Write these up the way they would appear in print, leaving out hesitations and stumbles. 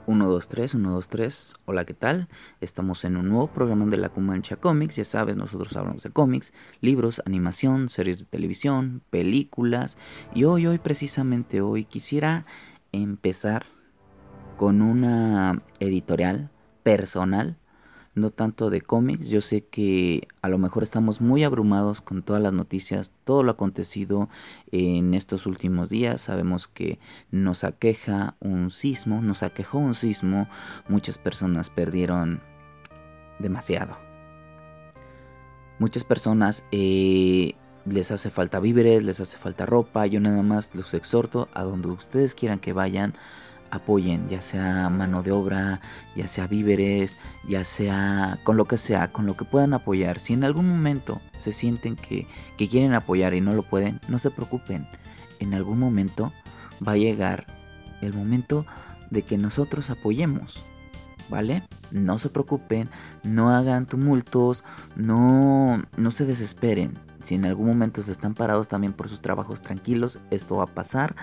Uno, 2, 3, 1, 2, 3. Hola, ¿qué tal? Estamos en un nuevo programa de La Comancha Comics. Ya sabes, nosotros hablamos de cómics, libros, animación, series de televisión, películas. Y precisamente hoy, quisiera empezar con una editorial personal, no tanto de cómics. Yo sé que a lo mejor estamos muy abrumados con todas las noticias, todo lo acontecido en estos últimos días. Sabemos que nos aquejó un sismo, muchas personas perdieron demasiado. Muchas personas les hace falta víveres, les hace falta ropa. Yo nada más los exhorto a donde ustedes quieran que vayan, apoyen, ya sea mano de obra, ya sea víveres, ya sea con lo que puedan apoyar. Si en algún momento se sienten que quieren apoyar y no lo pueden, no se preocupen. En algún momento va a llegar el momento de que nosotros apoyemos, ¿vale? No se preocupen, no hagan tumultos, no se desesperen. Si en algún momento se están parados también por sus trabajos, tranquilos, esto va a pasar.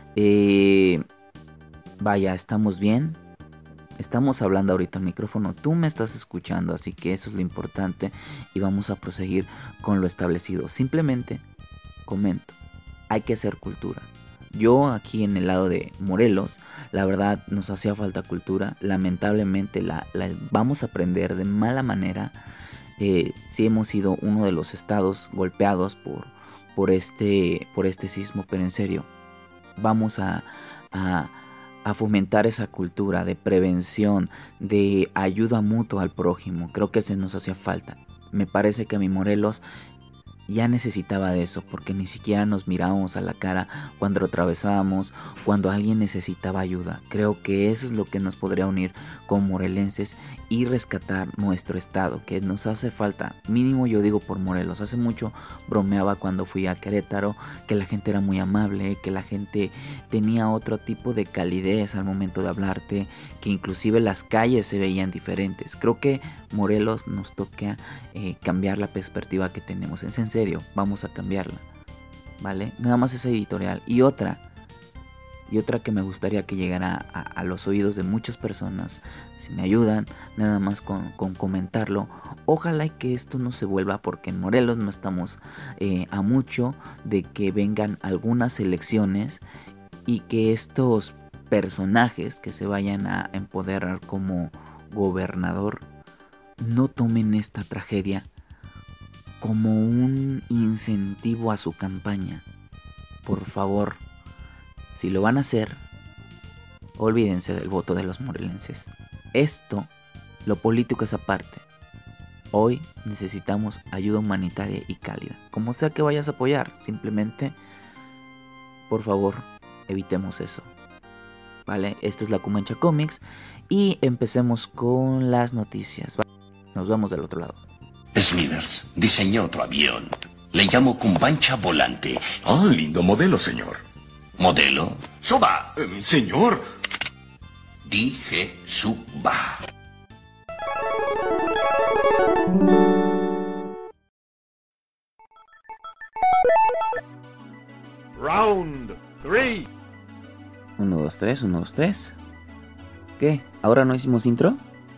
Vaya, estamos bien. Estamos hablando ahorita al micrófono, tú me estás escuchando, así que eso es lo importante y vamos a proseguir con lo establecido. Simplemente comento, hay que hacer cultura. Yo aquí en el lado de Morelos, la verdad nos hacía falta cultura. Lamentablemente la vamos a aprender de mala manera. Sí hemos sido uno de los estados golpeados por este sismo, pero en serio, vamos a fomentar esa cultura de prevención, de ayuda mutua al prójimo. Creo que se nos hacía falta. Me parece que mi Morelos ya necesitaba de eso, porque ni siquiera nos mirábamos a la cara cuando atravesábamos, cuando alguien necesitaba ayuda. Creo que eso es lo que nos podría unir como morelenses y rescatar nuestro estado, que nos hace falta. Mínimo yo digo por Morelos. Hace mucho bromeaba cuando fui a Querétaro, que la gente era muy amable, que la gente tenía otro tipo de calidez al momento de hablarte, que inclusive las calles se veían diferentes. Creo que Morelos nos toca cambiar la perspectiva que tenemos. En serio, vamos a cambiarla, ¿vale? Nada más esa editorial. Y otra que me gustaría que llegara a los oídos de muchas personas. Si me ayudan, nada más con comentarlo. Ojalá y que esto no se vuelva, porque en Morelos no estamos a mucho de que vengan algunas elecciones y que estos personajes que se vayan a empoderar como gobernador no tomen esta tragedia como un incentivo a su campaña. Por favor, si lo van a hacer, olvídense del voto de los morelenses. Esto, lo político es aparte. Hoy necesitamos ayuda humanitaria y cálida. Como sea que vayas a apoyar, simplemente, por favor, evitemos eso. ¿Vale? Esto es La Comancha Comics y empecemos con las noticias. Nos vemos del otro lado. Smithers diseñó otro avión. Le llamo Cumbancha Volante. Oh, lindo modelo, señor. ¿Modelo? ¡Suba! Señor. Dije suba. Round 3. 1, 2, 3, 1, 2, 3. ¿Qué? ¿Ahora no hicimos intro?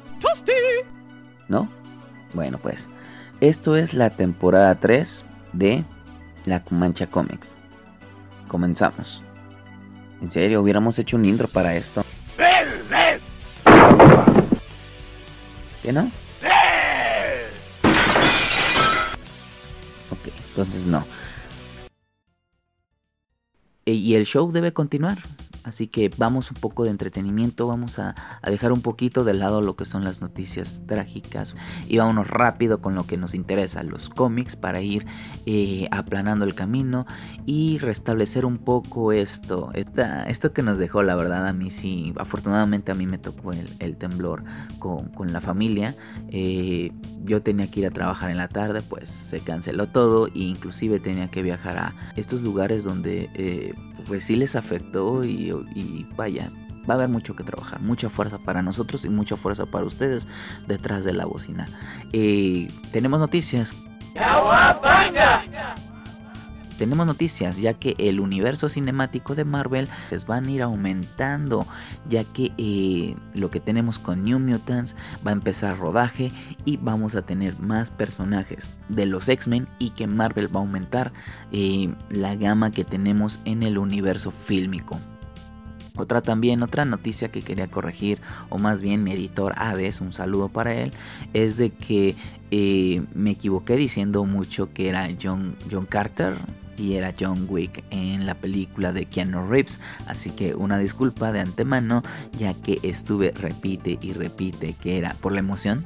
¿No? Bueno, pues esto es la temporada 3 de La Comancha Comics. Comenzamos. En serio, hubiéramos hecho un intro para esto. ¿Qué no? Ok, entonces no. Y el show debe continuar. Así que vamos un poco de entretenimiento, vamos a dejar un poquito de lado lo que son las noticias trágicas y vámonos rápido con lo que nos interesa, los cómics, para ir aplanando el camino y restablecer un poco esto que nos dejó. La verdad, a mí sí, afortunadamente a mí me tocó el temblor con la familia. Yo tenía que ir a trabajar en la tarde, pues se canceló todo e inclusive tenía que viajar a estos lugares donde pues sí les afectó y vaya, va a haber mucho que trabajar, mucha fuerza para nosotros y mucha fuerza para ustedes detrás de la bocina. Tenemos noticias. tenemos noticias, ya que el universo cinemático de Marvel les van a ir aumentando, ya que lo que tenemos con New Mutants va a empezar rodaje y vamos a tener más personajes de los X-Men, y que Marvel va a aumentar la gama que tenemos en el universo fílmico. Otra noticia que quería corregir, o más bien mi editor Hades, un saludo para él, es de que me equivoqué diciendo mucho que era John Carter y era John Wick en la película de Keanu Reeves, así que una disculpa de antemano, ya que estuve repite y repite que era por la emoción,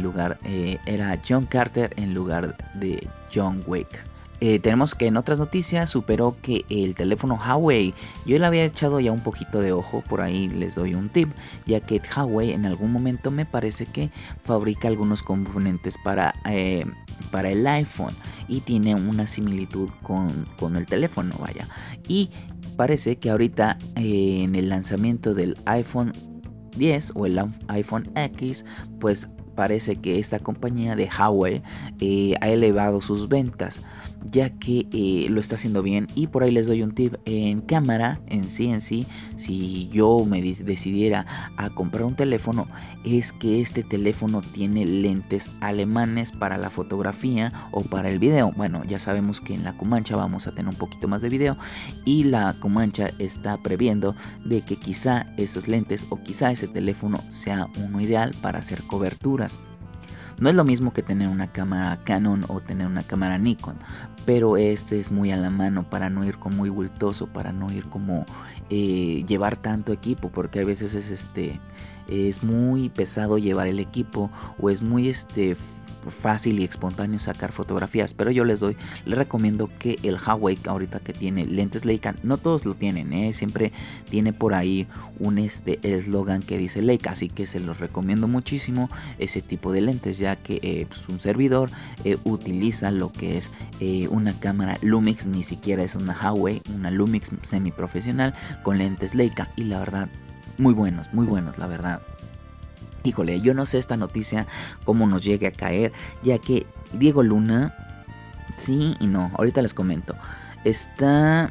era John Carter en lugar de John Wick. Tenemos que en otras noticias superó que el teléfono Huawei, yo le había echado ya un poquito de ojo, por ahí les doy un tip, ya que Huawei en algún momento me parece que fabrica algunos componentes para el iPhone y tiene una similitud con el teléfono, vaya. Y parece que ahorita en el lanzamiento del iPhone 10 o el iPhone X, pues parece que esta compañía de Huawei ha elevado sus ventas, ya que lo está haciendo bien. Y por ahí les doy un tip: en cámara, en sí, si yo me decidiera a comprar un teléfono, es que este teléfono tiene lentes alemanes para la fotografía o para el video. Bueno, ya sabemos que en la Comancha vamos a tener un poquito más de video, y la Comancha está previendo de que quizá esos lentes o quizá ese teléfono sea uno ideal para hacer coberturas. No es lo mismo que tener una cámara Canon o tener una cámara Nikon, pero este es muy a la mano para no ir como muy bultoso, para no ir como llevar tanto equipo, porque a veces es muy pesado llevar el equipo, o es muy fácil y espontáneo sacar fotografías. Pero yo les recomiendo que el Huawei, ahorita que tiene lentes Leica, no todos lo tienen, siempre tiene por ahí un eslogan que dice Leica, así que se los recomiendo muchísimo ese tipo de lentes, ya que pues un servidor utiliza lo que es una cámara Lumix, ni siquiera es una Huawei, una Lumix semiprofesional con lentes Leica, y la verdad muy buenos la verdad. Híjole, yo no sé esta noticia cómo nos llegue a caer, ya que Diego Luna, sí y no, ahorita les comento, está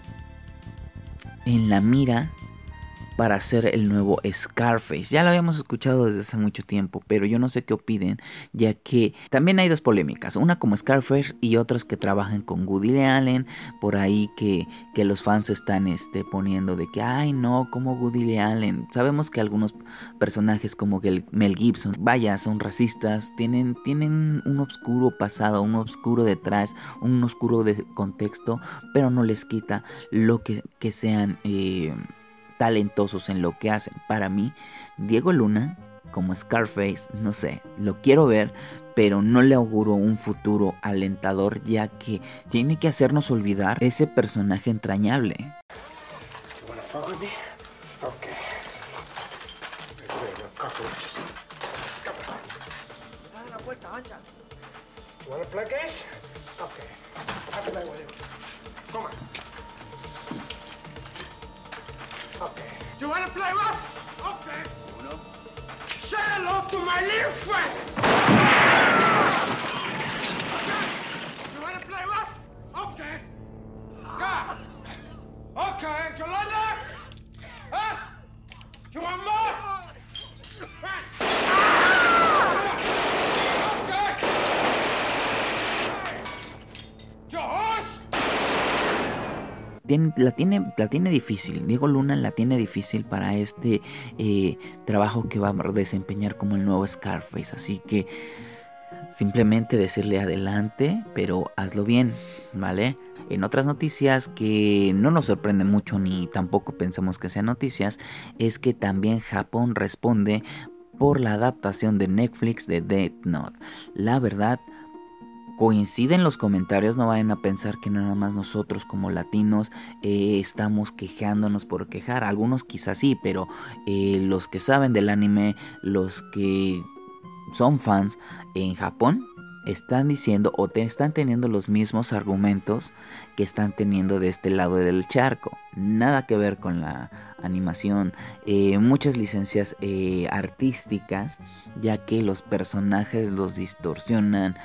en la mira para hacer el nuevo Scarface. Ya lo habíamos escuchado desde hace mucho tiempo, pero yo no sé qué opinen, ya que también hay dos polémicas, una como Scarface y otras que trabajan con Woody Allen, por ahí que los fans están poniendo de que ay no, como Woody Allen. Sabemos que algunos personajes como Mel Gibson, vaya, son racistas, tienen un oscuro pasado, un oscuro detrás, un oscuro de contexto, pero no les quita lo que sean talentosos en lo que hacen. Para mí, Diego Luna como Scarface, no sé, lo quiero ver, pero no le auguro un futuro alentador, ya que tiene que hacernos olvidar ese personaje entrañable. Okay. You wanna play rough? Okay. Uno. Say hello to my little friend. Okay. You wanna play rough? Okay. Yeah. Okay. You like that? Huh? You want more? La tiene difícil. Diego Luna la tiene difícil para trabajo que va a desempeñar como el nuevo Scarface. Así que simplemente decirle adelante, pero hazlo bien, ¿vale? En otras noticias que no nos sorprende mucho ni tampoco pensamos que sean noticias, es que también Japón responde por la adaptación de Netflix de Death Note. La verdad, coinciden los comentarios, no vayan a pensar que nada más nosotros como latinos estamos quejándonos por quejar. Algunos quizás sí, pero los que saben del anime, los que son fans en Japón, están diciendo o están teniendo los mismos argumentos que están teniendo de este lado del charco. Nada que ver con la animación, muchas licencias artísticas, ya que los personajes los distorsionan.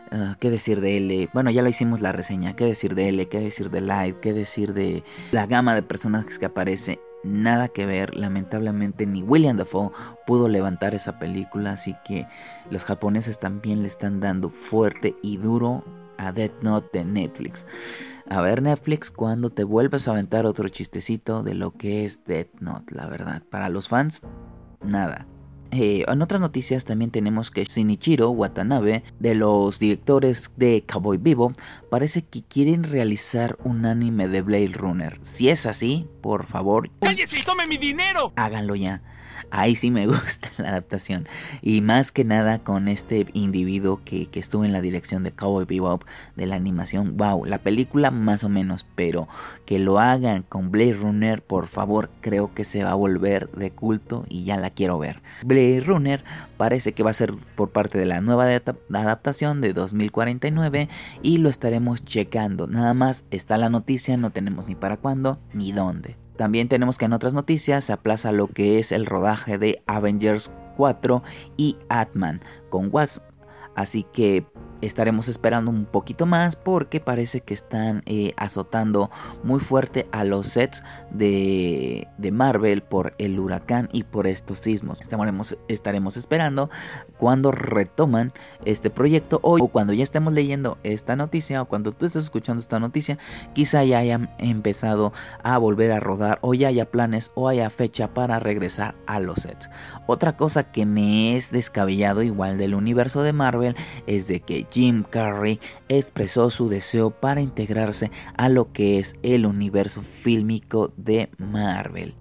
¿Qué decir de L? Bueno, ya lo hicimos la reseña. ¿Qué decir de L? ¿Qué decir de Light? ¿Qué decir de la gama de personajes que aparece? Nada que ver, lamentablemente ni William Dafoe pudo levantar esa película, así que los japoneses también le están dando fuerte y duro a Death Note de Netflix. A ver, Netflix, ¿cuándo te vuelves a aventar otro chistecito de lo que es Death Note? La verdad, para los fans, nada. En otras noticias también tenemos que Shinichiro Watanabe, de los directores de Cowboy Bebop, parece que quieren realizar un anime de Blade Runner. Si es así, por favor, ¡Cállese y tome mi dinero! háganlo ya. Ahí sí me gusta la adaptación. Y más que nada con este individuo que estuvo en la dirección de Cowboy Bebop, de la animación. Wow, la película más o menos, pero que lo hagan con Blade Runner, por favor, creo que se va a volver de culto y ya la quiero ver. Blade Runner parece que va a ser por parte de la nueva adaptación de 2049 y lo estaremos checando. Nada más está la noticia, no tenemos ni para cuándo ni dónde. También tenemos que en otras noticias se aplaza lo que es el rodaje de Avengers 4 y Ant-Man con Wasp. Así que estaremos esperando un poquito más porque parece que están azotando muy fuerte a los sets de Marvel por el huracán y por estos sismos. Estaremos esperando cuando retoman este proyecto o cuando ya estemos leyendo esta noticia o cuando tú estés escuchando esta noticia, quizá ya hayan empezado a volver a rodar o ya haya planes o haya fecha para regresar a los sets. Otra cosa que me es descabellado igual del universo de Marvel es de que Jim Carrey expresó su deseo para integrarse a lo que es el universo fílmico de Marvel.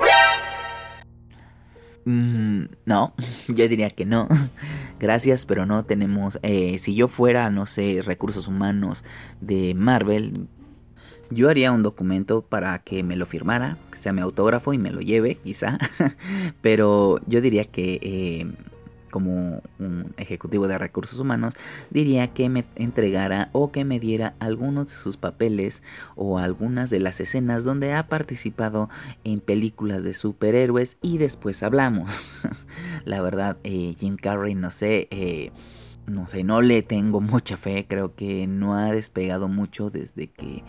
No, yo diría que no. Gracias, pero no tenemos. Si yo fuera, no sé, recursos humanos de Marvel, yo haría un documento para que me lo firmara, que sea mi autógrafo y me lo lleve, quizá. Pero yo diría que como un ejecutivo de recursos humanos, diría que me entregara o que me diera algunos de sus papeles o algunas de las escenas donde ha participado en películas de superhéroes y después hablamos. La verdad, Jim Carrey, no sé, no le tengo mucha fe, creo que no ha despegado mucho desde que,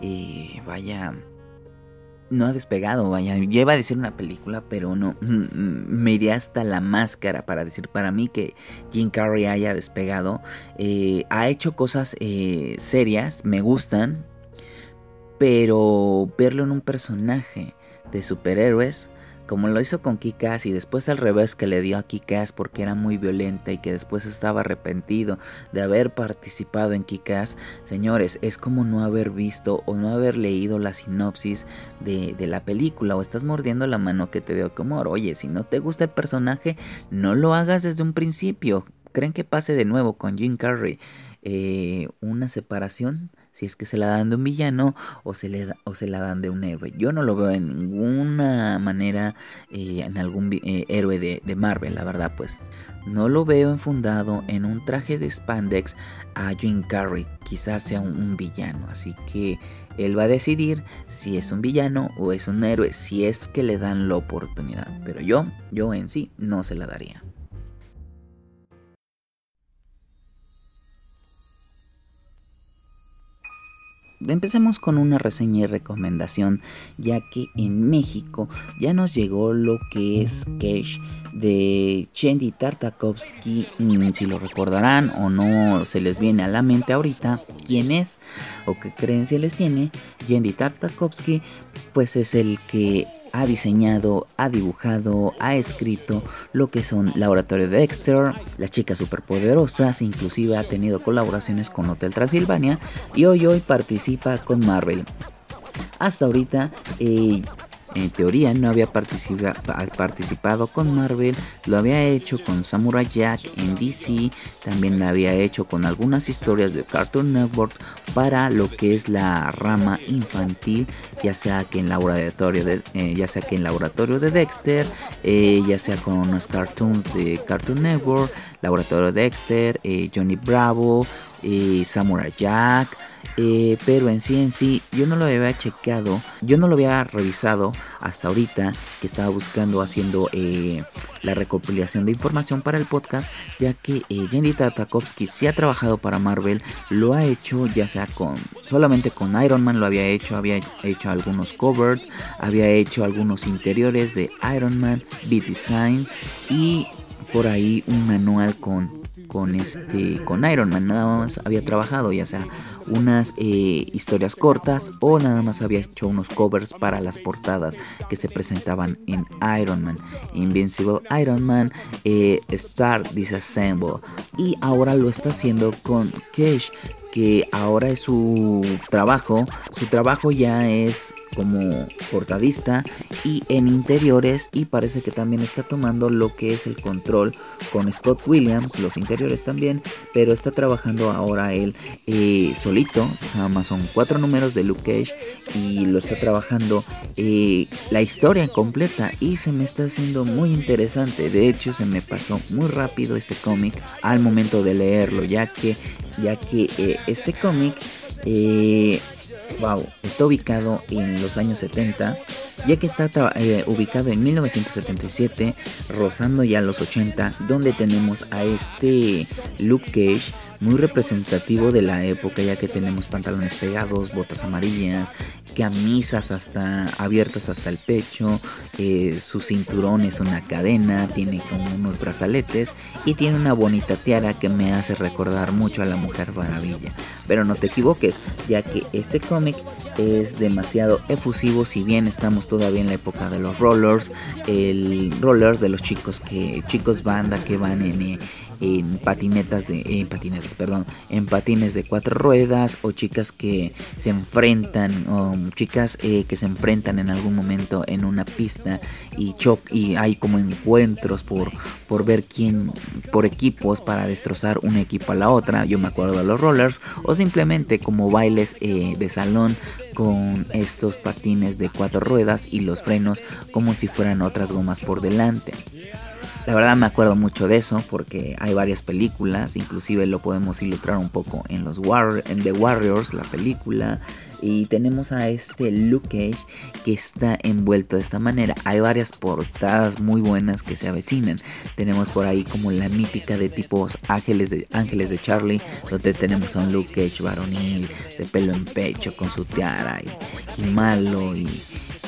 no ha despegado, vaya. Yo iba a decir una película, pero no. Me iría hasta La Máscara para decir para mí que Jim Carrey haya despegado. Ha hecho cosas serias, me gustan, pero verlo en un personaje de superhéroes, como lo hizo con Kick-Ass y después al revés que le dio a Kick-Ass porque era muy violenta y que después estaba arrepentido de haber participado en Kick-Ass. Señores, es como no haber visto o no haber leído la sinopsis de la película o estás mordiendo la mano que te dio Komor. Oye, si no te gusta el personaje, no lo hagas desde un principio. ¿Creen que pase de nuevo con Jim Carrey una separación? Si es que se la dan de un villano o se la dan de un héroe. Yo no lo veo en ninguna manera en algún héroe de Marvel, la verdad, pues. No lo veo enfundado en un traje de spandex a Jim Carrey. Quizás sea un villano. Así que él va a decidir si es un villano o es un héroe. Si es que le dan la oportunidad. Pero yo en sí no se la daría. Empecemos con una reseña y recomendación, ya que en México ya nos llegó lo que es Cage de Genndy Tartakovsky. Si lo recordarán o no se les viene a la mente ahorita quién es o qué creencia les tiene, Genndy Tartakovsky pues es el que ha diseñado, ha dibujado, ha escrito lo que son Laboratorio de Dexter, Las Chicas Superpoderosas, inclusive ha tenido colaboraciones con Hotel Transilvania y hoy participa con Marvel. Hasta ahorita, en teoría no había participado con Marvel, lo había hecho con Samurai Jack en DC, también lo había hecho con algunas historias de Cartoon Network para lo que es la rama infantil, ya sea que en Laboratorio de Dexter, ya sea con unos cartoons de Cartoon Network, Laboratorio de Dexter, Johnny Bravo, Samurai Jack, pero en sí yo no lo había checado, yo no lo había revisado hasta ahorita que estaba buscando, haciendo la recopilación de información para el podcast, ya que Genndy Tartakovsky sí ha trabajado para Marvel, lo ha hecho ya sea solamente con Iron Man, había hecho algunos covers, había hecho algunos interiores de Iron Man, beat design y por ahí un manual con Iron Man. Nada más había trabajado ya sea unas historias cortas o nada más había hecho unos covers para las portadas que se presentaban en Iron Man, Invincible Iron Man, Star Disassemble, y ahora lo está haciendo con Cage, que ahora es su trabajo ya es como portadista y en interiores, y parece que también está tomando lo que es el control con Scott Williams, los interiores también, pero está trabajando ahora él solito, nada más son 4 números de Luke Cage y lo está trabajando la historia completa y se me está haciendo muy interesante. De hecho se me pasó muy rápido este cómic al momento de leerlo, ya que este cómic está ubicado en los años 70, ya que está ubicado en 1977, rozando ya los 80, donde tenemos a este Luke Cage muy representativo de la época, ya que tenemos pantalones pegados, botas amarillas, camisas abiertas hasta el pecho, su cinturón es una cadena, tiene como unos brazaletes y tiene una bonita tiara que me hace recordar mucho a la Mujer Maravilla. Pero no te equivoques, ya que este cómic es demasiado efusivo. Si bien estamos todavía en la época de los rollers, de los chicos banda que van en patines de 4 ruedas, o chicas que se enfrentan en algún momento en una pista y hay como encuentros por ver por equipos para destrozar un equipo a la otra. Yo me acuerdo de los rollers, o simplemente como bailes de salón con estos patines de 4 ruedas y los frenos como si fueran otras gomas por delante. La verdad me acuerdo mucho de eso porque hay varias películas, inclusive lo podemos ilustrar un poco en The Warriors, la película, y tenemos a este Luke Cage que está envuelto de esta manera. Hay varias portadas muy buenas que se avecinan. Tenemos por ahí como la mítica de tipos Ángeles de Charlie, donde tenemos a un Luke Cage varonil, de pelo en pecho, con su tiara y malo y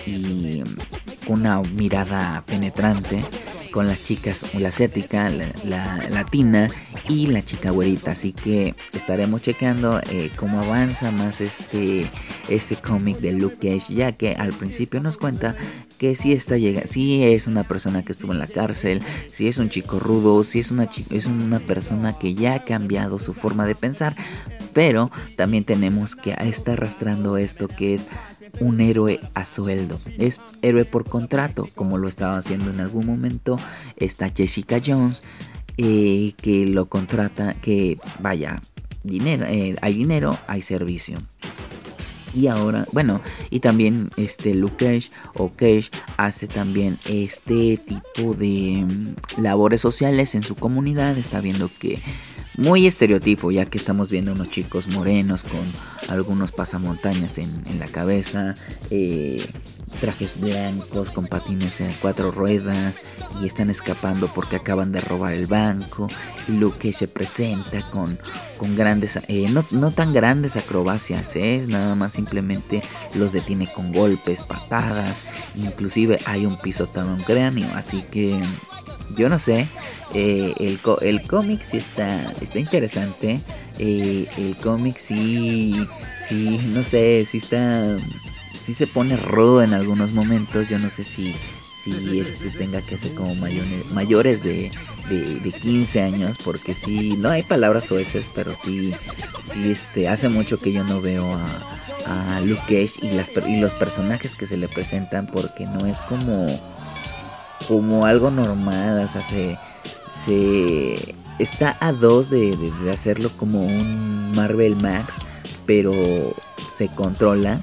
una mirada penetrante, con las chicas, la asiática, la latina y la chica güerita. Así que estaremos checando cómo avanza más este cómic de Luke Cage, ya que al principio nos cuenta que sí es una persona que estuvo en la cárcel, sí es un chico rudo, sí es una persona que ya ha cambiado su forma de pensar, pero también tenemos que está arrastrando esto que es un héroe a sueldo, es héroe por contrato, como lo estaba haciendo en algún momento. Está Jessica Jones, que lo contrata, que vaya, hay dinero, hay servicio. Y ahora, y también Luke Cage o Cage hace también este tipo de labores sociales en su comunidad. Está viendo que muy estereotipo, ya que estamos viendo unos chicos morenos con algunos pasamontañas en la cabeza, trajes blancos con patines de 4 ruedas y están escapando porque acaban de robar el banco. Y Luke se presenta con grandes, no tan grandes acrobacias, nada más simplemente los detiene con golpes, patadas, inclusive hay un pisotado en cráneo. Así que yo no sé, el cómic sí está interesante. El cómic sí, no sé, sí se pone rudo en algunos momentos. Yo no sé si tenga que ser como mayores de 15 años, porque sí, no hay palabras soeces, pero sí hace mucho que yo no veo a Luke Cage y los personajes que se le presentan, porque no es como algo normal. O sea, se está a 2 de hacerlo como un Marvel Max, pero se controla.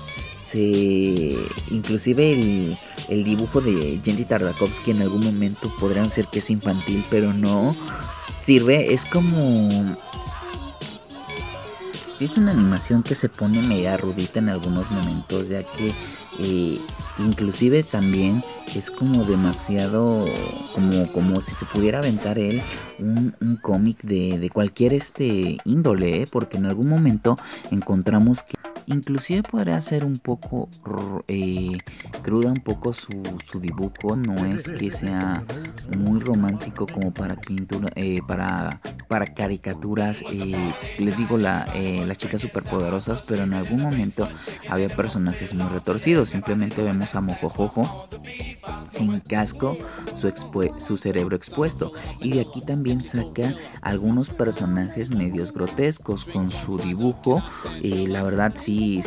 Inclusive el dibujo de Genndy Tartakovsky en algún momento podrían ser que es infantil, pero no sirve. Es como sí es una animación que se pone media rudita en algunos momentos, ya que inclusive también es como demasiado, como si se pudiera aventar él un cómic de cualquier índole, porque en algún momento encontramos que inclusive podría ser un poco cruda, un poco su dibujo. No es que sea muy romántico como para pintura, para caricaturas, les digo las chicas superpoderosas, pero en algún momento había personajes muy retorcidos. Simplemente vemos a Mojojojo sin casco, su cerebro expuesto, y de aquí también saca algunos personajes medios grotescos con su dibujo. La verdad sí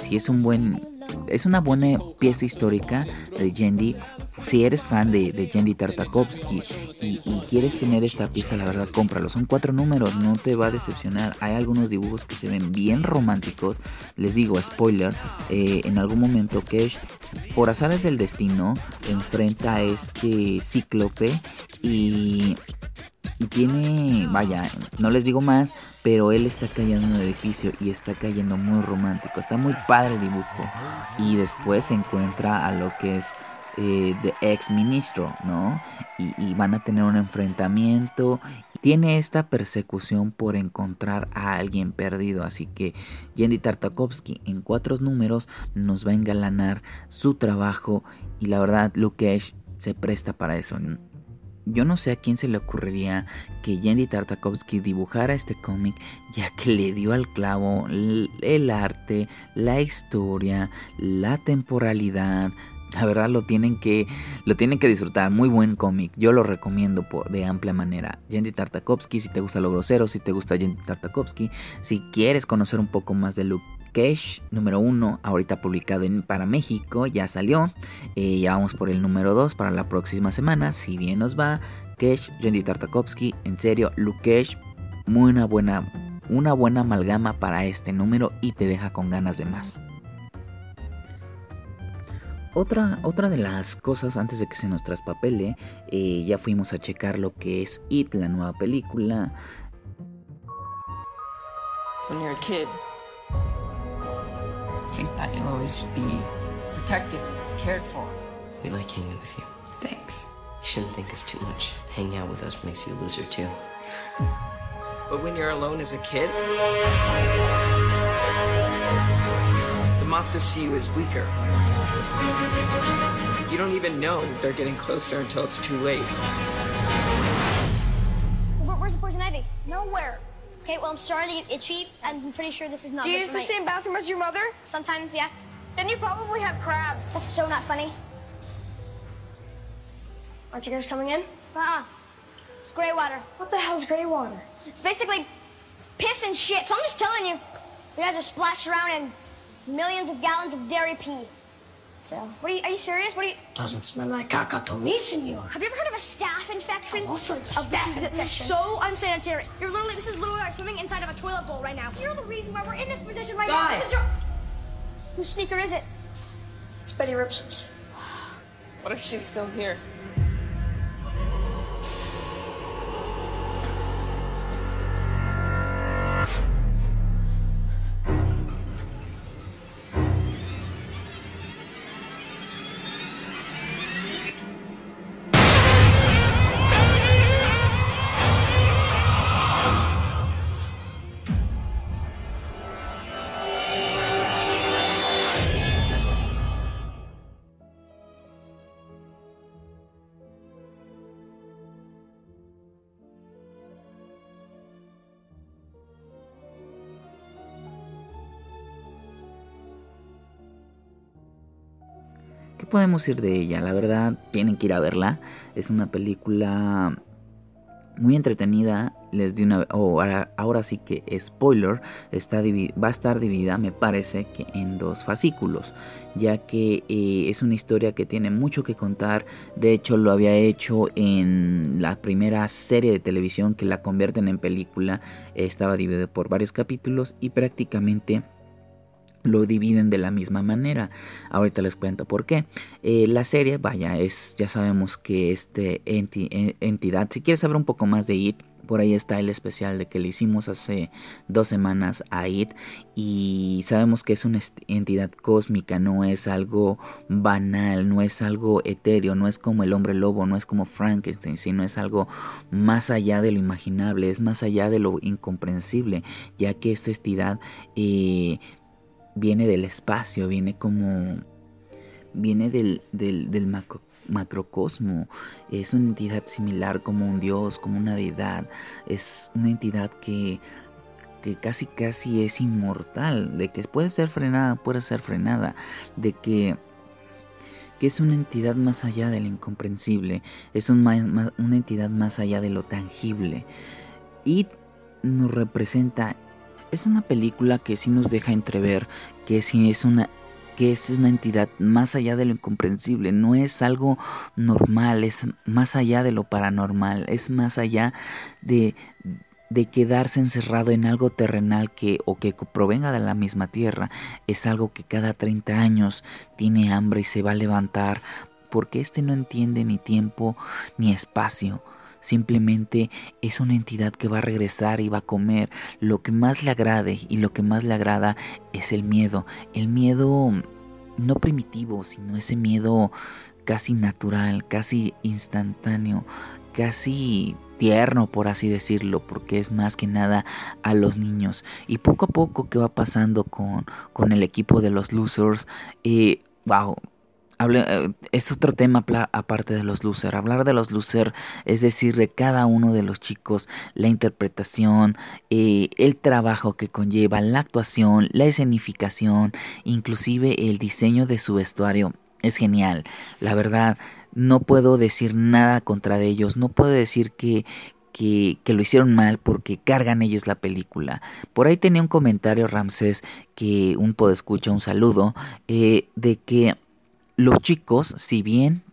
es una buena pieza histórica de Genndy. Si eres fan de Genndy Tartakovsky y quieres tener esta pieza, la verdad cómpralo. Son 4 números, no te va a decepcionar. Hay algunos dibujos que se ven bien románticos. Les digo, spoiler, en algún momento Kesh, por azares del destino, enfrenta a este cíclope y tiene, vaya, no les digo más, pero él está cayendo en un edificio y está cayendo muy romántico. Está muy padre el dibujo. Y después se encuentra a lo que es de ex ministro, ¿no? Y van a tener un enfrentamiento. Tiene esta persecución por encontrar a alguien perdido. Así que Genndy Tartakovsky en 4 números nos va a engalanar su trabajo. Y la verdad, Luke Cage se presta para eso. Yo no sé a quién se le ocurriría que Genndy Tartakovsky dibujara este cómic, ya que le dio al clavo el arte, la historia, la temporalidad. La verdad lo tienen que disfrutar. Muy buen cómic. Yo lo recomiendo de amplia manera. Genndy Tartakovsky, si te gusta lo grosero, si te gusta Genndy Tartakovsky, si quieres conocer un poco más de Luke Cage, número 1, ahorita publicado para México, ya salió. Ya vamos por el número 2 para la próxima semana. Si bien nos va, Cage, Genndy Tartakovsky, en serio, Luke Cage, una buena amalgama para este número y te deja con ganas de más. Otra de las cosas, antes de que se nos traspapele, ya fuimos a checar lo que es It, la nueva película. When you're a kid, I think that you'll always be protected, cared for. We like hanging with you. Thanks. You shouldn't think it's too much. Hanging out with us makes you a loser too. But when you're alone as a kid, the monsters see you as weaker. You don't even know they're getting closer until it's too late. Where's the poison ivy? Nowhere. Okay, well, I'm starting to get itchy. I'm pretty sure this is not Do you good use for the my... same bathroom as your mother? Sometimes, yeah. Then you probably have crabs. That's so not funny. Aren't you guys coming in? It's gray water. What the hell's gray water? It's basically piss and shit. So I'm just telling you, you guys are splashed around in millions of gallons of dairy pee. So, are you serious? Doesn't smell like caca to me, senor. Have you ever heard of a staph infection? Also, the This staph is infection. so unsanitary. This is literally like swimming inside of a toilet bowl right now. You're the reason why we're in this position right now. Guys. Because you're... Whose sneaker is it? It's Betty Ripsom's. What if she's still here? ¿Qué podemos decir de ella? La verdad, tienen que ir a verla. Es una película muy entretenida. Les di ahora sí que spoiler, va a estar dividida, me parece que en 2 fascículos, ya que es una historia que tiene mucho que contar. De hecho, lo había hecho en la primera serie de televisión que la convierten en película. Estaba dividida por varios capítulos y prácticamente lo dividen de la misma manera. Ahorita les cuento por qué. La serie, vaya, ya sabemos que entidad, si quieres saber un poco más de It, por ahí está el especial de que le hicimos hace 2 semanas a It, y sabemos que es una entidad cósmica, no es algo banal, no es algo etéreo, no es como el hombre lobo, no es como Frankenstein, sino es algo más allá de lo imaginable, es más allá de lo incomprensible, ya que esta entidad viene del espacio, viene del macrocosmo. Es una entidad similar como un dios, como una deidad. Es una entidad que casi es inmortal, de que puede ser frenada, de que es una entidad más allá de lo incomprensible, es una entidad más allá de lo tangible. Y nos representa. Es una película que sí nos deja entrever que sí es una entidad más allá de lo incomprensible, no es algo normal, es más allá de lo paranormal, es más allá de quedarse encerrado en algo terrenal que provenga de la misma tierra. Es algo que cada 30 años tiene hambre y se va a levantar, porque no entiende ni tiempo ni espacio. Simplemente es una entidad que va a regresar y va a comer lo que más le agrade, y lo que más le agrada es el miedo no primitivo, sino ese miedo casi natural, casi instantáneo, casi tierno, por así decirlo, porque es más que nada a los niños. Y poco a poco, ¿qué va pasando con el equipo de los Losers? Wow. Es otro tema aparte de los Losers. Hablar de los Losers, es decir, de cada uno de los chicos, la interpretación, el trabajo que conlleva, la actuación, la escenificación, inclusive el diseño de su vestuario. Es genial. La verdad, no puedo decir nada contra de ellos. No puedo decir que lo hicieron mal, porque cargan ellos la película. Por ahí tenía un comentario Ramsés, que un podescucha, un saludo, de que los chicos, si bien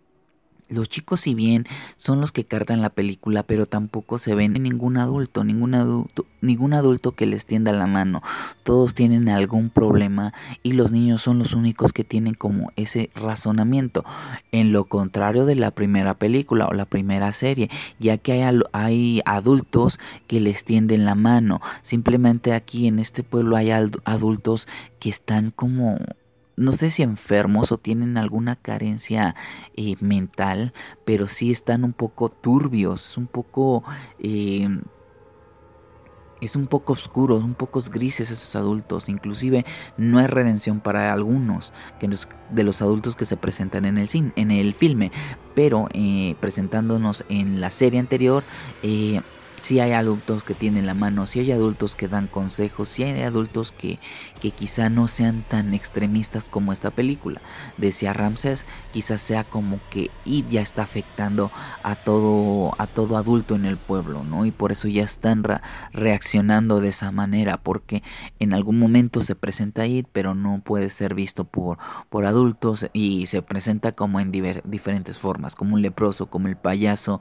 son los que cartan la película, pero tampoco se ven ningún adulto que les tienda la mano. Todos tienen algún problema, y los niños son los únicos que tienen como ese razonamiento, en lo contrario de la primera película o la primera serie, ya que hay adultos que les tienden la mano. Simplemente aquí en este pueblo hay adultos que están como, no sé si enfermos o tienen alguna carencia mental, pero sí están un poco turbios, un poco oscuros, un poco grises esos adultos. Inclusive no hay redención para algunos de los adultos que se presentan en el filme, pero presentándonos en la serie anterior, sí hay adultos que tienen la mano, sí hay adultos que dan consejos, sí hay adultos que quizá no sean tan extremistas como esta película. Decía Ramsés, quizás sea como que It ya está afectando a todo adulto en el pueblo, ¿no? Y por eso ya están reaccionando de esa manera, porque en algún momento se presenta It, pero no puede ser visto por adultos, y se presenta como en diferentes formas, como un leproso, como el payaso,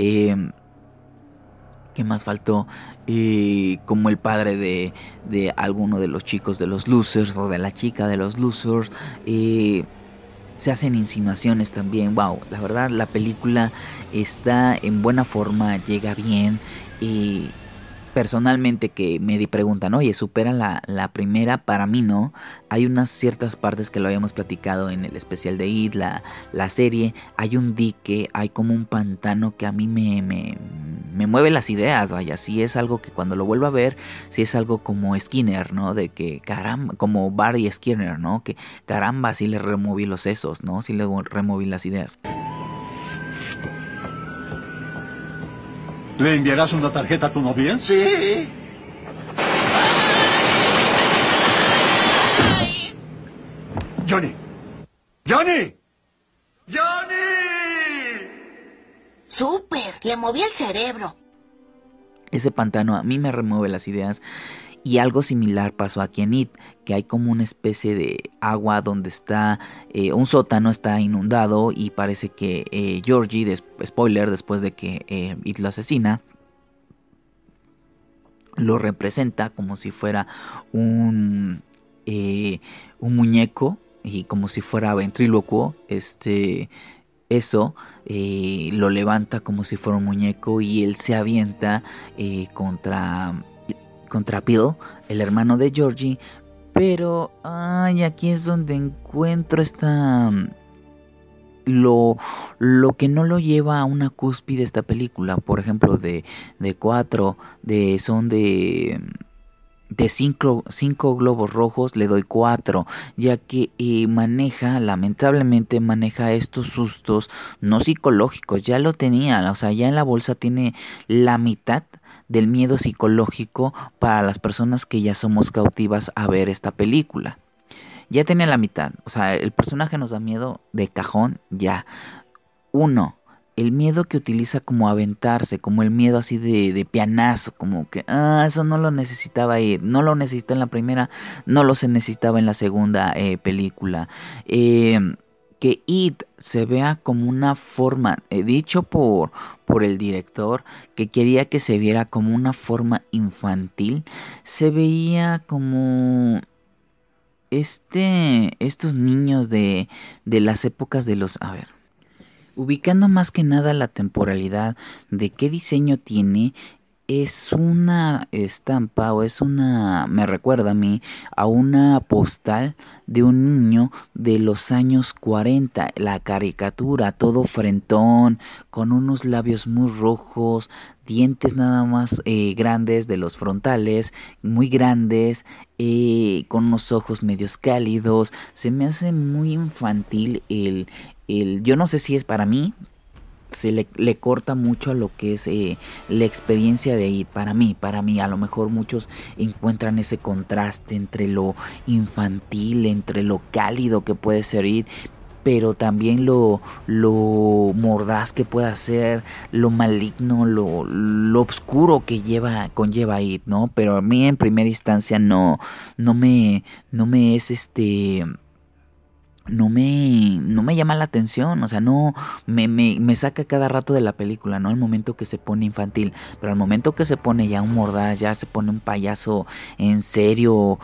¿qué más faltó? Como el padre de alguno de los chicos de los Losers, o de la chica de los Losers. Se hacen insinuaciones también. Wow, la verdad la película está en buena forma, llega bien. Personalmente, que me preguntan, oye, ¿supera la primera? Para mí no. Hay unas ciertas partes que lo habíamos platicado en el especial de It, la serie. Hay un dique, hay como un pantano que a mí me mueve las ideas, vaya. Sí es algo que cuando lo vuelvo a ver, sí es algo como Skinner, ¿no? De que caramba, como Barry Skinner, ¿no? Que caramba, sí le removí los sesos, ¿no? Sí le removí las ideas. ¿Le enviarás una tarjeta a tu novia? Sí. ¡Johnny! ¡Johnny! ¡Johnny! ¡Súper! Le moví el cerebro. Ese pantano a mí me remueve las ideas. Y algo similar pasó aquí en It, que hay como una especie de agua donde está un sótano, está inundado, y parece que Georgie, spoiler, después de que It lo asesina, lo representa como si fuera un un muñeco y como si fuera ventrílocuo, eso lo levanta como si fuera un muñeco y él se avienta contra Bill, el hermano de Georgie. Pero aquí es donde encuentro lo que no lo lleva a una cúspide esta película. Por ejemplo, de 5 globos rojos le doy 4, ya que lamentablemente maneja estos sustos no psicológicos. Ya lo tenía, o sea, ya en la bolsa tiene la mitad del miedo psicológico para las personas que ya somos cautivas a ver esta película. Ya tenía la mitad, o sea, el personaje nos da miedo de cajón ya. 1. El miedo que utiliza como aventarse, como el miedo así de pianazo, como que, eso no lo necesitaba ir, no lo necesita en la primera, no lo se necesitaba en la segunda película. Que It se vea como una forma, dicho por el director, que quería que se viera como una forma infantil, se veía como estos niños de las épocas de los... A ver, ubicando más que nada la temporalidad de qué diseño tiene, es una estampa o me recuerda a mí, a una postal de un niño de los años 40, la caricatura, todo frentón, con unos labios muy rojos, dientes nada más grandes de los frontales, muy grandes, con unos ojos medios cálidos. Se me hace muy infantil yo no sé si es para mí, se le corta mucho a lo que es la experiencia de It. Para mí, a lo mejor muchos encuentran ese contraste entre lo infantil, entre lo cálido que puede ser It, pero también lo mordaz que puede ser, lo maligno, lo oscuro que conlleva It, ¿no? Pero a mí en primera instancia no me es no me llama la atención, o sea, no me saca cada rato de la película, ¿no? El momento que se pone infantil, pero al momento que se pone ya un mordaz, ya se pone un payaso en serio,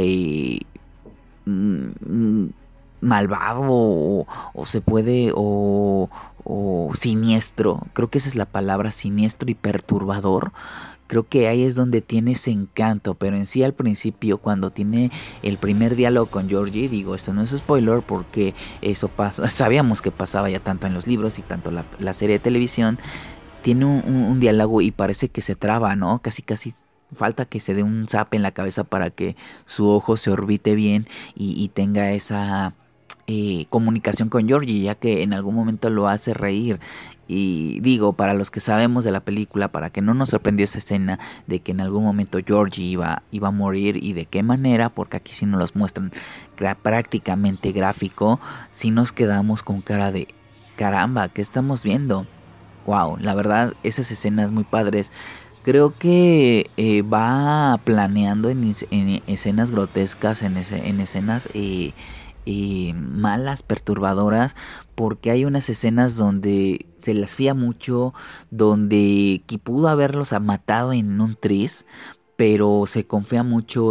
malvado o se puede o siniestro, creo que esa es la palabra, siniestro y perturbador. Creo que ahí es donde tiene ese encanto, pero en sí al principio cuando tiene el primer diálogo con Georgie, digo, esto no es spoiler porque eso pasa, sabíamos que pasaba ya tanto en los libros y tanto la serie de televisión, tiene un diálogo y parece que se traba, ¿no? Casi falta que se dé un zap en la cabeza para que su ojo se orbite bien y tenga esa comunicación con Georgie, ya que en algún momento lo hace reír. Y digo, para los que sabemos de la película, para que no nos sorprendió esa escena de que en algún momento Georgie iba a morir y de qué manera, porque aquí sí nos los muestran prácticamente gráfico, sí nos quedamos con cara de caramba, ¿qué estamos viendo? Wow, la verdad, esas escenas muy padres. Creo que va planeando en escenas grotescas, en escenas malas, perturbadoras, porque hay unas escenas donde se las fía mucho, donde pudo haberlos matado en un tris, pero se confía mucho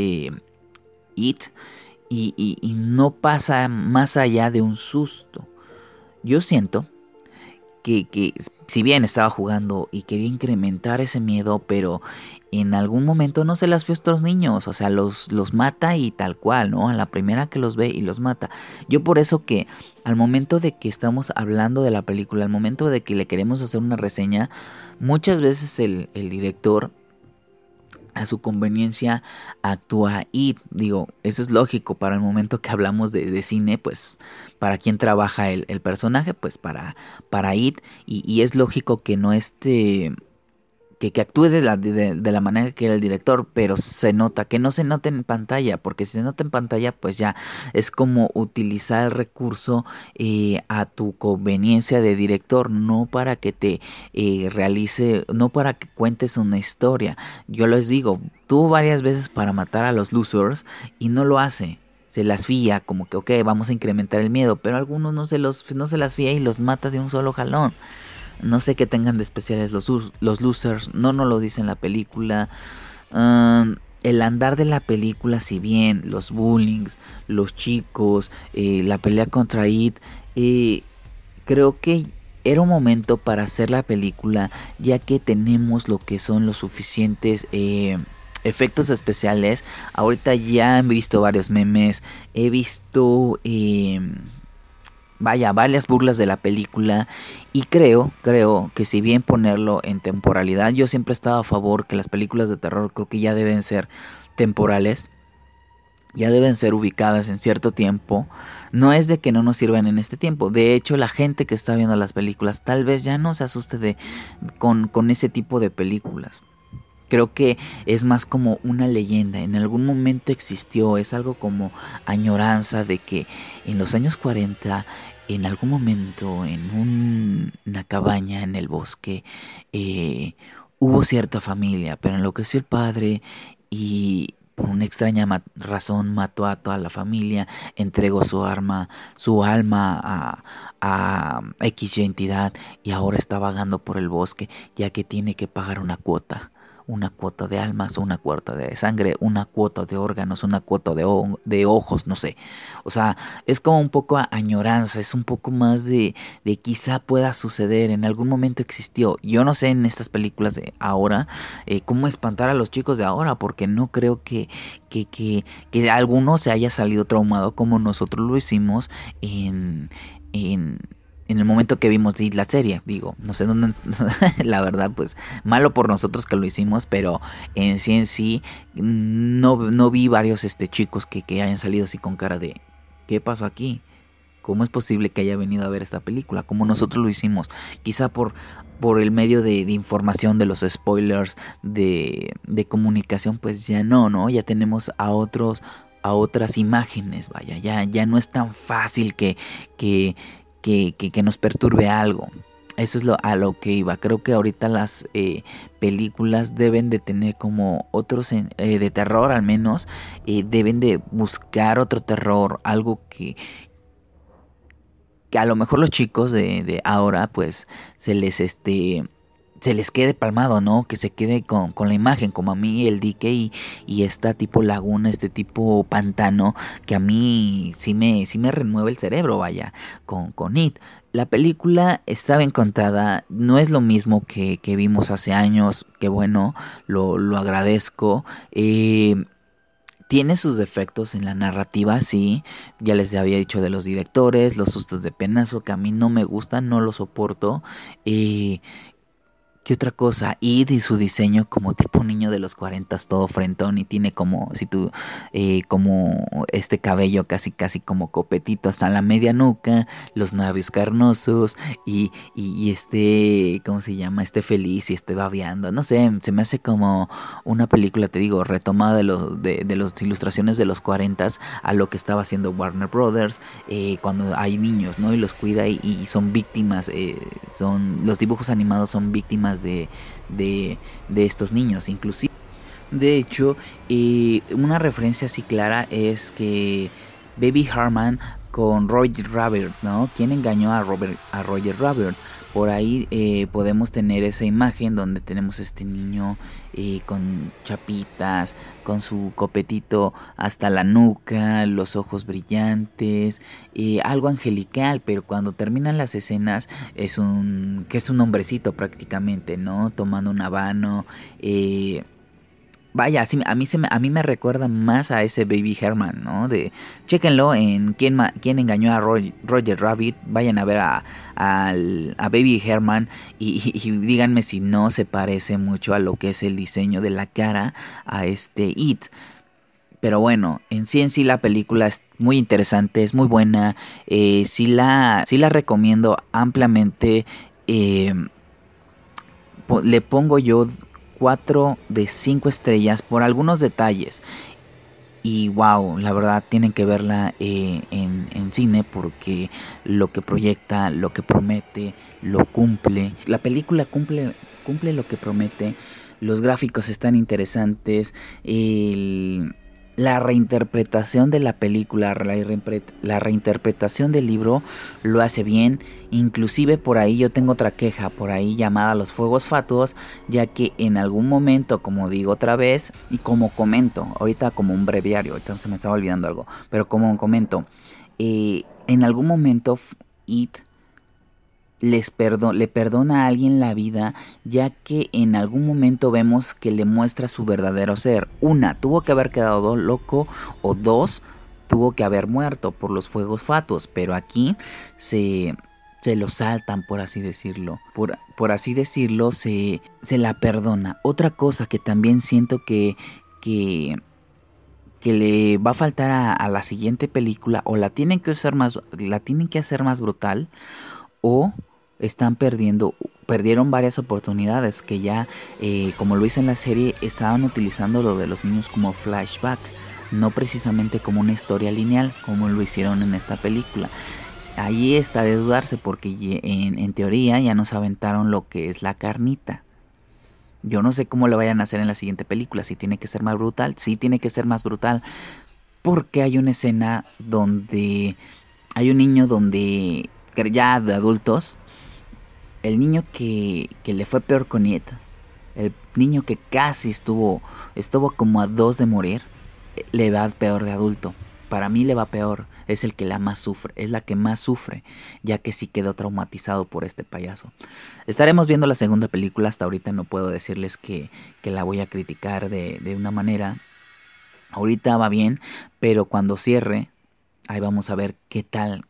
It y no pasa más allá de un susto. Yo siento que si bien estaba jugando y quería incrementar ese miedo, pero en algún momento no se las fue a estos niños, o sea, los mata y tal cual, ¿no? A la primera que los ve y los mata. Yo por eso que al momento de que estamos hablando de la película, al momento de que le queremos hacer una reseña, muchas veces el director a su conveniencia actúa It. Digo, eso es lógico para el momento que hablamos de cine, pues para quien trabaja el personaje, pues para It, y es lógico que no que actúe de la manera que era el director, pero se nota, que no se note en pantalla, porque si se nota en pantalla, pues ya es como utilizar el recurso a tu conveniencia de director, no para que te realice, no para que cuentes una historia. Yo les digo, tuvo varias veces para matar a los losers y no lo hace. Se las fía, como que ok, vamos a incrementar el miedo, pero algunos no se las fía y los mata de un solo jalón. No sé qué tengan de especiales los losers, no lo dice en la película. el andar de la película, si bien los bullings, los chicos, la pelea contra It, creo que era un momento para hacer la película, ya que tenemos lo que son los suficientes efectos especiales. Ahorita ya he visto varios memes, he visto varias burlas de la película, y creo que si bien ponerlo en temporalidad, yo siempre he estado a favor que las películas de terror creo que ya deben ser temporales, ya deben ser ubicadas en cierto tiempo. No es de que no nos sirvan en este tiempo. De hecho, la gente que está viendo las películas tal vez ya no se asuste con ese tipo de películas. Creo que es más como una leyenda. En algún momento existió. Es algo como añoranza de que en los años 40, en algún momento, en una cabaña en el bosque, hubo cierta familia, pero enloqueció el padre y por una extraña razón mató a toda la familia, entregó su alma a X entidad, y ahora está vagando por el bosque, ya que tiene que pagar una cuota de almas, una cuota de sangre, una cuota de órganos, una cuota de ojos, no sé. O sea, es como un poco añoranza, es un poco más de quizá pueda suceder, en algún momento existió. Yo no sé en estas películas de ahora cómo espantar a los chicos de ahora, porque no creo que alguno se haya salido traumado como nosotros lo hicimos en el momento que vimos la serie. Digo, no sé dónde, la verdad, pues malo por nosotros que lo hicimos, pero en sí no vi varios chicos que hayan salido así con cara de ¿qué pasó aquí? ¿Cómo es posible que haya venido a ver esta película? Como nosotros lo hicimos, quizá por el medio de información, de los spoilers, de comunicación, pues ya no, ya tenemos a otras imágenes, vaya, ya no es tan fácil que nos perturbe algo. Eso es a lo que iba. Creo que ahorita las películas deben de tener como otros de terror, al menos deben de buscar otro terror, algo que a lo mejor los chicos de ahora pues se les quede palmado, ¿no? Que se quede con la imagen, como a mí el dique y esta tipo laguna, este tipo pantano, que a mí sí me remueve el cerebro, vaya, con It. La película está bien contada, no es lo mismo que vimos hace años, que bueno, lo agradezco. Tiene sus defectos en la narrativa, sí. Ya les había dicho de los directores, los sustos de penazo que a mí no me gustan, no los soporto. ¿Qué otra cosa? Id y su diseño como tipo niño de los 40, todo frentón, y tiene como como este cabello casi como copetito hasta la media nuca, los labios carnosos y ¿cómo se llama? Feliz y babeando. No sé, se me hace como una película, te digo, retomada de las ilustraciones de los 40 a lo que estaba haciendo Warner Brothers cuando hay niños, ¿no? Y los cuida y son víctimas, los dibujos animados son víctimas de estos niños, inclusive. De hecho, una referencia así clara es que Baby Herman con Roger Rabbit, ¿no? ¿Quién engañó a Roger Rabbit? Por ahí podemos tener esa imagen donde tenemos niño con chapitas, con su copetito hasta la nuca, los ojos brillantes, algo angelical, pero cuando terminan las escenas es un hombrecito prácticamente, ¿no? Tomando un habano. Vaya, a mí me recuerda más a ese Baby Herman, ¿no? Chéquenlo en quién engañó a Roger Rabbit. Vayan a ver a Baby Herman y díganme si no se parece mucho a lo que es el diseño de la cara a It. Pero bueno, en sí la película es muy interesante, es muy buena. Sí la recomiendo ampliamente. Le pongo yo 4 de 5 estrellas por algunos detalles. Y wow, la verdad tienen que verla en cine, porque lo que proyecta, lo que promete, lo cumple. La película cumple lo que promete. Los gráficos están interesantes. la reinterpretación de la película, la reinterpretación del libro lo hace bien. Inclusive por ahí yo tengo otra queja por ahí llamada Los Fuegos Fatuos, ya que en algún momento, como digo otra vez y como comento, ahorita como un breviario, ahorita se me estaba olvidando algo, pero como comento, en algún momento It le perdona a alguien la vida, ya que en algún momento vemos que le muestra su verdadero ser. Una, tuvo que haber quedado loco, o dos, tuvo que haber muerto por los fuegos fatuos, pero aquí se lo saltan, por así decirlo. Por así decirlo, se la perdona. Otra cosa que también siento que le va a faltar a la siguiente película, o la tienen que hacer más brutal, o perdieron varias oportunidades que ya, como lo hice en la serie, estaban utilizando lo de los niños como flashback, no precisamente como una historia lineal como lo hicieron en esta película. Ahí está de dudarse, porque en teoría ya nos aventaron lo que es la carnita. Yo no sé cómo lo vayan a hacer en la siguiente película, si tiene que ser más brutal. Sí tiene que ser más brutal, porque hay una escena donde hay un niño ya de adultos, el niño que le fue peor con It, el niño que casi estuvo como a 2 de morir, le va peor de adulto. Para mí le va peor, es el que es la que más sufre, ya que sí quedó traumatizado por este payaso. Estaremos viendo la segunda película. Hasta ahorita no puedo decirles que la voy a criticar de una manera. Ahorita va bien, pero cuando cierre, ahí vamos a ver qué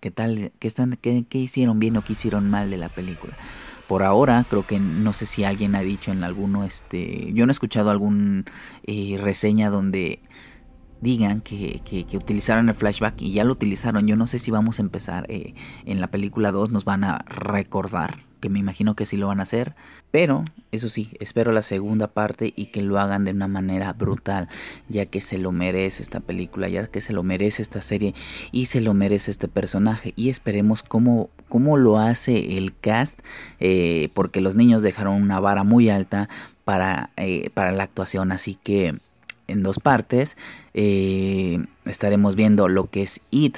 hicieron bien o qué hicieron mal de la película. Por ahora, creo que no sé si alguien ha dicho en alguno, yo no he escuchado algún reseña donde digan que utilizaron el flashback, y ya lo utilizaron. Yo no sé si vamos a empezar en la película 2, nos van a recordar, que me imagino que sí lo van a hacer, pero eso sí, espero la segunda parte y que lo hagan de una manera brutal, ya que se lo merece esta película, ya que se lo merece esta serie y se lo merece este personaje. Y esperemos cómo lo hace el cast, porque los niños dejaron una vara muy alta para la actuación. Así que en 2 partes estaremos viendo lo que es It,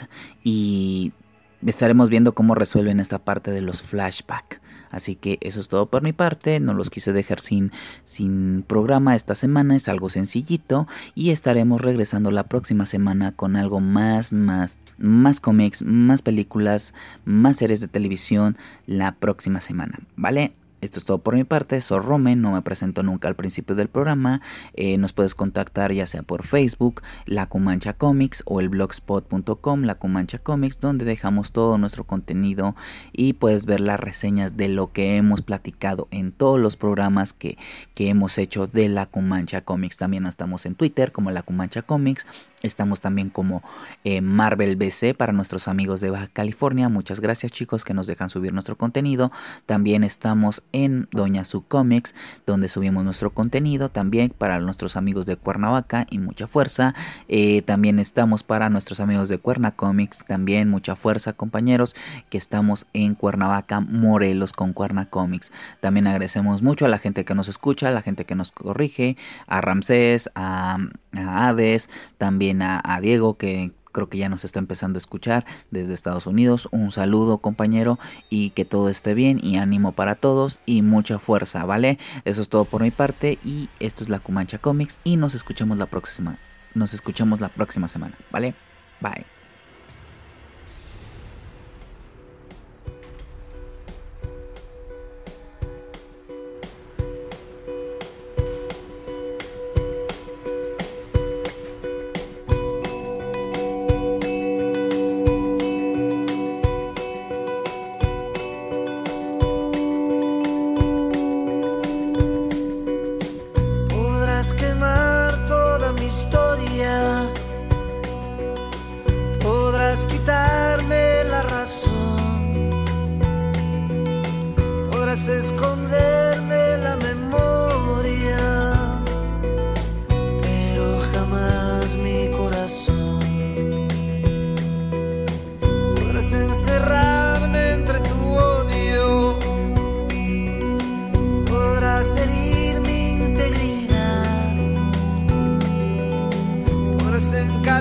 y estaremos viendo cómo resuelven esta parte de los flashbacks. Así que eso es todo por mi parte. No los quise dejar sin programa esta semana. Es algo sencillito, y estaremos regresando la próxima semana con algo más cómics, más películas, más series de televisión la próxima semana, ¿vale? Esto es todo por mi parte. Soy Romen, no me presento nunca al principio del programa. Nos puedes contactar ya sea por Facebook, La Cumancha Comics, o el blogspot.com, La Cumancha Comics, donde dejamos todo nuestro contenido y puedes ver las reseñas de lo que hemos platicado en todos los programas que hemos hecho de La Cumancha Comics. También estamos en Twitter como La Cumancha Comics. Estamos también como Marvel BC para nuestros amigos de Baja California. Muchas gracias, chicos, que nos dejan subir nuestro contenido. También estamos en Doña Su Comics, donde subimos nuestro contenido también para nuestros amigos de Cuernavaca, y mucha fuerza. También estamos para nuestros amigos de Cuerna Comics, también mucha fuerza, compañeros, que estamos en Cuernavaca, Morelos, con Cuerna Comics. También agradecemos mucho a la gente que nos escucha, a la gente que nos corrige, a Ramsés, a Hades, también a Diego, que creo que ya nos está empezando a escuchar desde Estados Unidos. Un saludo, compañero, y que todo esté bien, y ánimo para todos y mucha fuerza, ¿vale? Eso es todo por mi parte, y esto es La Cumancha Comics, y nos escuchamos la próxima semana, ¿vale? Bye.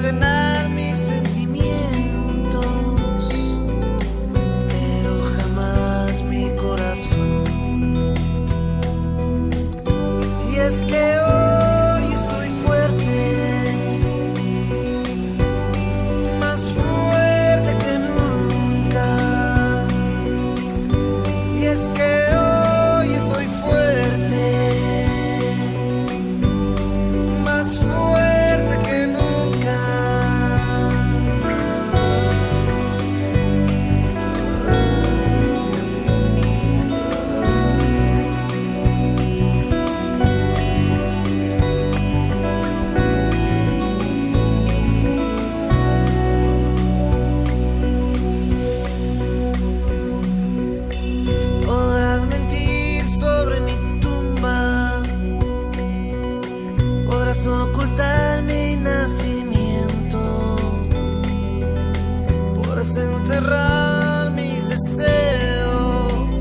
ordenar mis sentimientos, pero jamás mi corazón. Y es que hoy estoy fuerte, más fuerte que nunca. Y es que hoy estoy fuerte, más fuerte que nunca. Podrás mentir sobre mi tumba, podrás ocultar mi nacimiento, podrás enterrar mis deseos,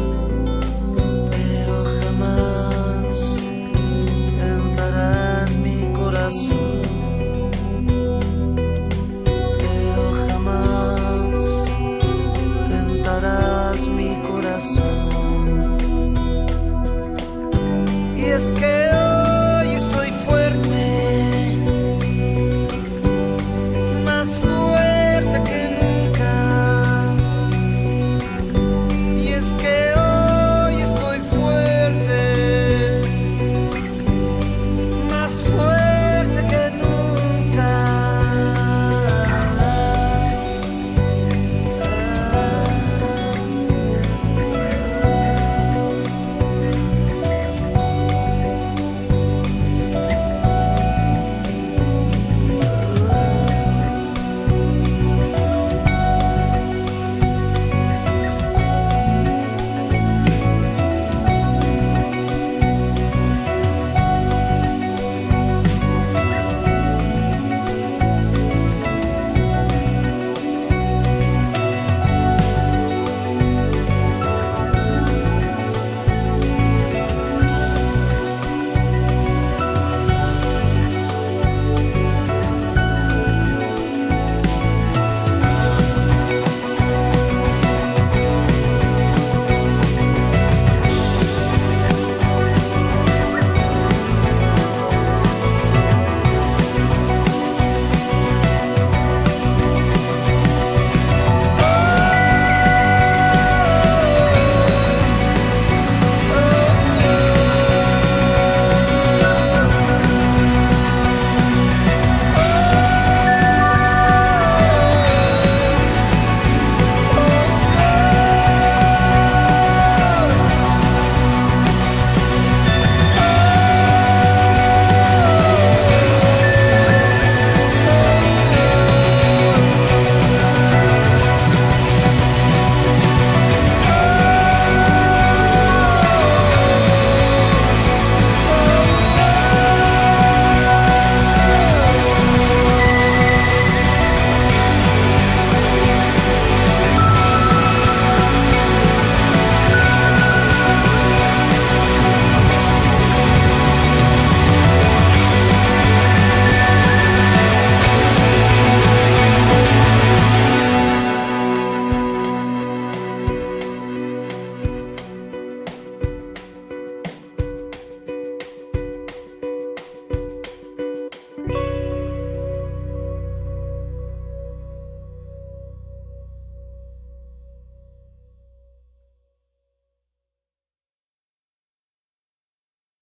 pero jamás tentarás mi corazón. Pero jamás tentarás mi corazón. Y es que